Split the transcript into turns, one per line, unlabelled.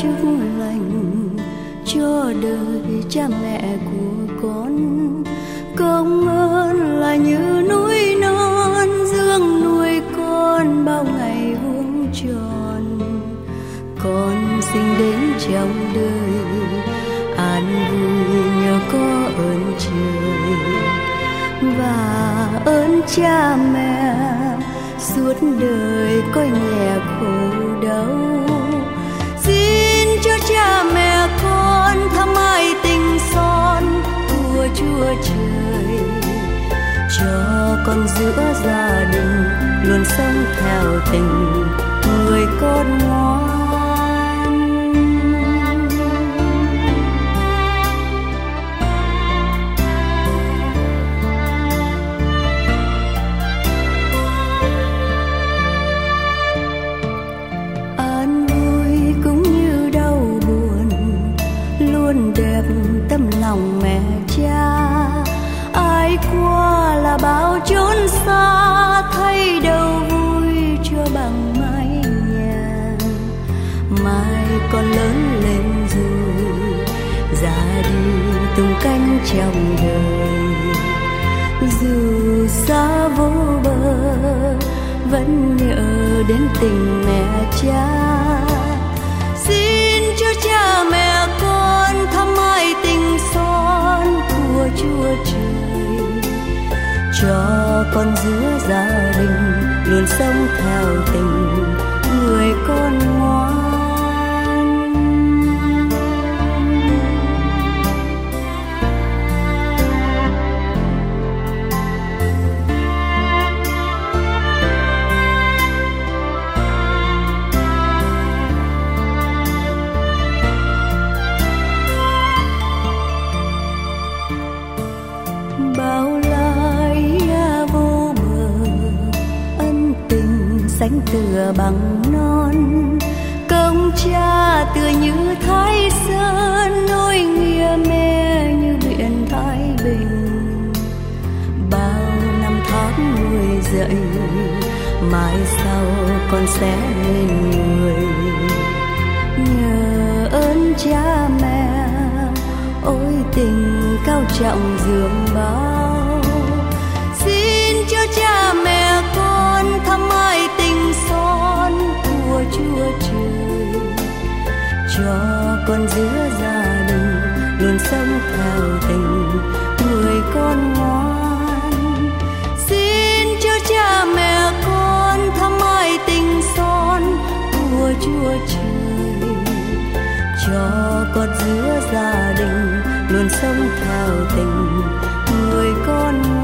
chúc lành cho đời cha mẹ của con. Công ơn là như núi non dương nuôi con bao ngày vuông tròn. Con sinh đến trong đời an vui nhờ có ơn trời và ơn cha mẹ suốt đời coi nhẹ khổ đau. Xin cho cha mẹ con thắm ai tình son của Chúa Trời, cho con giữa gia đình luôn sống theo tình người con ngoan. Đẹp tâm lòng mẹ cha, ai qua là bao chốn xa, thay đâu vui cho bằng mái nhà. Mai con lớn lên rồi ra đi tung cánh trong đời, dù xa vô bờ vẫn nhớ đến tình mẹ cha. Xin cho cha mẹ con thắm ai tình son của Chúa Trời, cho con giữa gia đình luôn sống theo tình người con ngoan. Sánh tựa bằng non, công cha tựa như Thái Sơn, nối nghĩa mẹ như biển Thái Bình. Bao năm tháng nuôi dạy, mai sau con sẽ lên người. Nhờ ơn cha mẹ, ôi tình cao trọng dường bao. Xin cho cha mẹ con thắm ai tình son của Chúa Trời, cho con giữa gia đình luôn sống theo tình người con ngoan. Xin cho cha mẹ con thắm ai tình son của Chúa Trời, cho con giữa gia đình luôn sống theo tình người con ngoan.